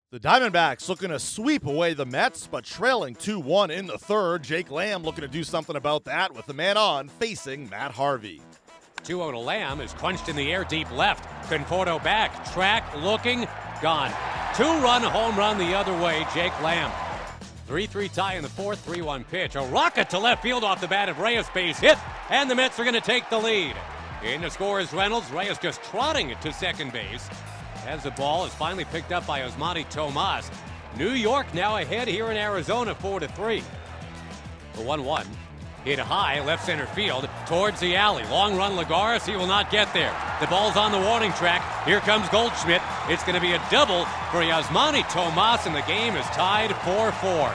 The Diamondbacks looking to sweep away the Mets, but trailing 2-1 in the third. Jake Lamb looking to do something about that with the man on facing Matt Harvey. 2-0 to Lamb is punched in the air deep left. Conforto back, track, looking, gone. Two-run home run the other way, Jake Lamb. 3-3 tie in the fourth, 3-1 pitch. A rocket to left field off the bat of Reyes, base hit, and the Mets are going to take the lead. In to score is Reynolds. Reyes just trotting it to second base. As the ball is finally picked up by Osmani Tomas. New York now ahead here in Arizona, 4-3. The 1-1. Hit high, left center field, towards the alley. Long run Lagares, he will not get there. The ball's on the warning track. Here comes Goldschmidt. It's going to be a double for Osmani Tomas, and the game is tied 4-4.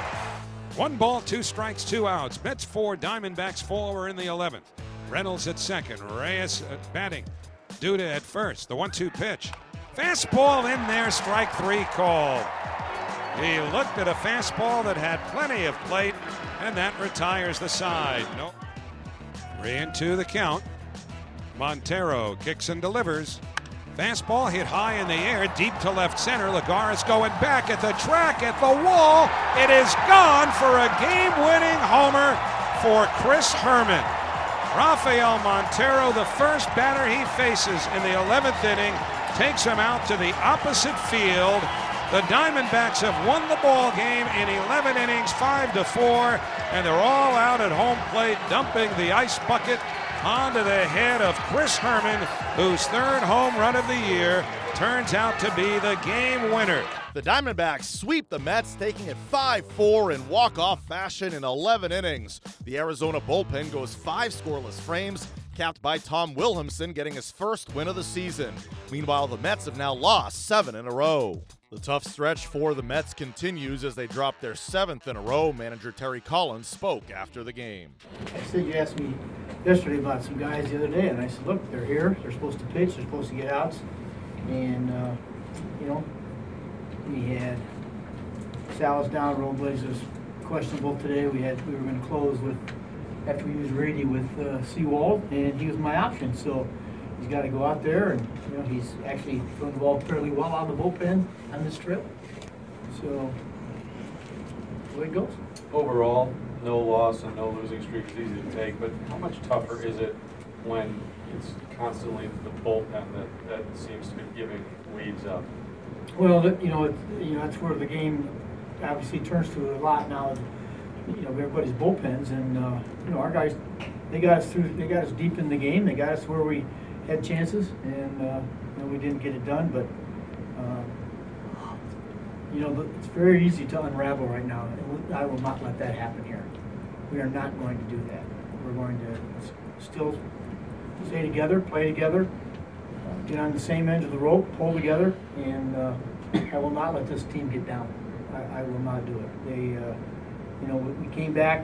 1 ball, 2 strikes, 2 outs. Mets 4, Diamondbacks 4 in the 11th. Reynolds at second, Reyes batting. Duda at first, the 1-2 pitch. Fastball in there, strike 3 called. He looked at a fastball that had plenty of plate, and that retires the side. No. 3-2 the count. Montero kicks and delivers. Fastball hit high in the air, deep to left center. Lagares going back at the track, at the wall. It is gone for a game-winning homer for Chris Herrmann. Rafael Montero, the first batter he faces in the 11th inning, takes him out to the opposite field. The Diamondbacks have won the ball game in 11 innings, 5-4, and they're all out at home plate, dumping the ice bucket onto the head of Chris Herrmann, whose third home run of the year turns out to be the game winner. The Diamondbacks sweep the Mets, taking it 5-4 in walk-off fashion in 11 innings. The Arizona bullpen goes 5 scoreless frames, capped by Tom Wilhelmsen getting his first win of the season. Meanwhile, the Mets have now lost 7 in a row. The tough stretch for the Mets continues as they drop their 7th in a row. Manager Terry Collins spoke after the game. I said, you asked me yesterday about some guys the other day, and I said, look, they're here, they're supposed to pitch, they're supposed to get outs, and, we had Salas down, Robles was questionable today. We were going to close with, after we used Rady with Seawald, and he was my option, so he's got to go out there, and he's actually throwing the ball fairly well out of the bullpen on this trip. So, the way it goes. Overall, no loss and no losing streak is easy to take, but how much tougher is it when it's constantly the bullpen that seems to be giving leads up? Well, that's where the game obviously turns to a lot now. Everybody's bullpens, and our guys, they got us deep in the game. They got us where we had chances, and we didn't get it done. But it's very easy to unravel right now. And I will not let that happen here. We are not going to do that. We're going to still stay together, play together, get on the same end of the rope, pull together, and I will not let this team get down. I will not do it. We came back,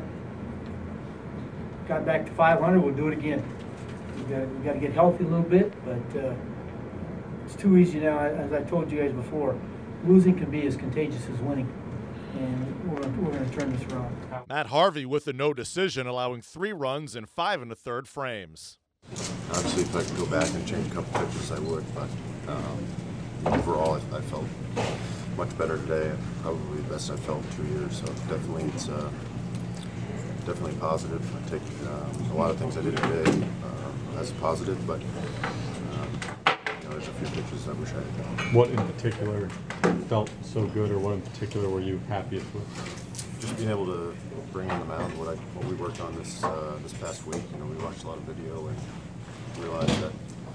got back to 500. We'll do it again. We got to get healthy a little bit, but it's too easy now. As I told you guys before, losing can be as contagious as winning, and we're going to turn this around. Matt Harvey with a no decision, allowing 3 runs in 5 1/3 frames. Obviously, if I could go back and change a couple pitches, I would, but overall, I felt much better today, and probably the best I've felt in 2 years, so definitely it's definitely positive. I take a lot of things I did today as a positive, but there's a few pitches I wish I had done. What in particular felt so good, or what in particular were you happiest with? Just being able to bring on the mound what we worked on this past week. We watched a lot of video and realized that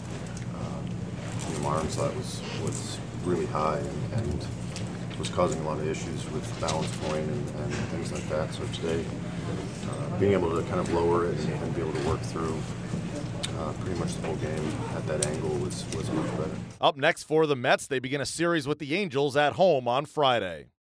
my arm slot was really high and was causing a lot of issues with balance point and things like that. So today, being able to kind of lower it and be able to work through pretty much the whole game at that angle was much better. Up next for the Mets, they begin a series with the Angels at home on Friday.